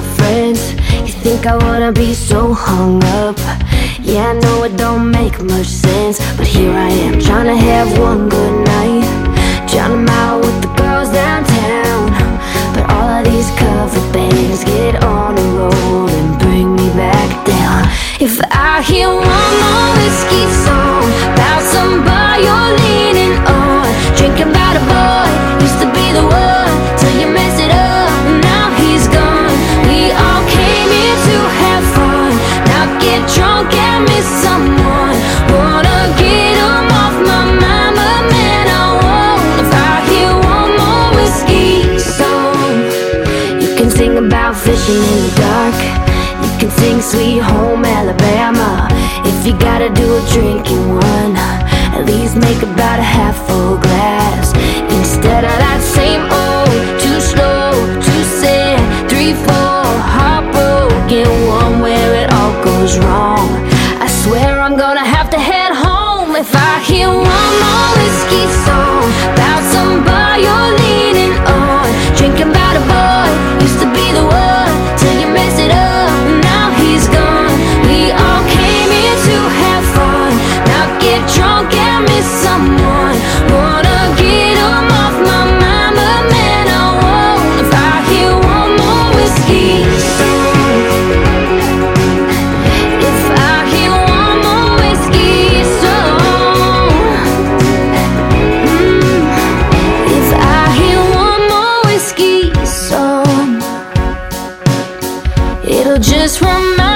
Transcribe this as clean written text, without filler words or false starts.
friends. You think I wanna be so hung up? Yeah, I know it don't make much sense, but here I am trying to have one good night, trying them out with the girls downtown. But all of these cover bands get on the road and bring me back down. If I hear one more whiskey song about somebody you're leaning on, drinking about a boy used to be the one till you mess it up, now he's gone. We all came here to have fun, not get drunk and miss someone. Wanna get him off my mind, but man I won't. If I hear one more whiskey song, you can sing about fishing in the dark, you can sing Sweet Home Alabama. If you gotta do a drinking one, at least make about a half full glass, instead of that same old, too slow, too sad, 3/4 heartbroken one where it all goes wrong. I swear I'm gonna have to head home if I hear one more whiskey song about somebody you're leaning on, drinking about a boy used to be the one till you mess it up, now he's gone. We all came here to have fun, not get drunk and miss someone. Wanna get him off my mind, but man I won't. If I hear one more whiskey song, if I hear one more whiskey song, if I hear one more whiskey song, it'll just remind